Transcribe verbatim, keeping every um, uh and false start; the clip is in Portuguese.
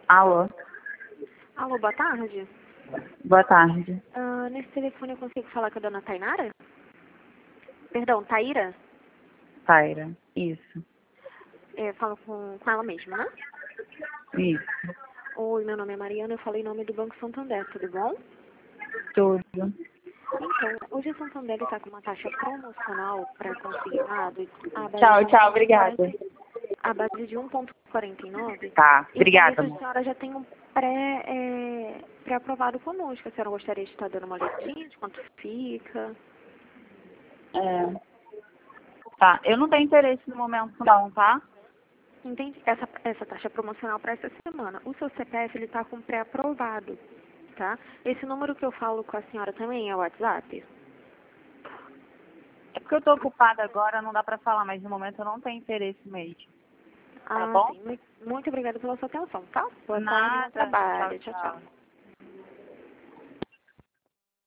Alô? Alô, boa tarde. Boa tarde. Ah, nesse telefone eu consigo falar com a dona Tainara? Perdão, Taíra? Taira. Isso. É, falo com, com ela mesma, né? Isso. Oi, meu nome é Mariana, eu falei em nome do Banco Santander, tudo bom? Tudo. Então, hoje a Santander está com uma taxa promocional para consignado a base Tchau, de tchau. Obrigada. um ponto quarenta, a base de um ponto quarenta e nove. Tá. E com Obrigada, isso a amor. senhora já tem um pré, é, pré-aprovado conosco. A senhora gostaria de estar dando uma olhadinha de quanto fica? É. Tá. Eu não tenho interesse no momento não, tá? Entendi. Essa, essa taxa promocional para essa semana. O seu C P F ele está com pré-aprovado, tá? Esse número que eu falo com a senhora também é o WhatsApp? É porque eu tô ocupada agora, não dá pra falar, mas no momento eu não tenho interesse mesmo. Tá Ah, bom? sim. Muito, muito obrigada pela sua atenção, tá? Boa tarde, bom Nada. Tchau, trabalho. Tchau, tchau. tchau.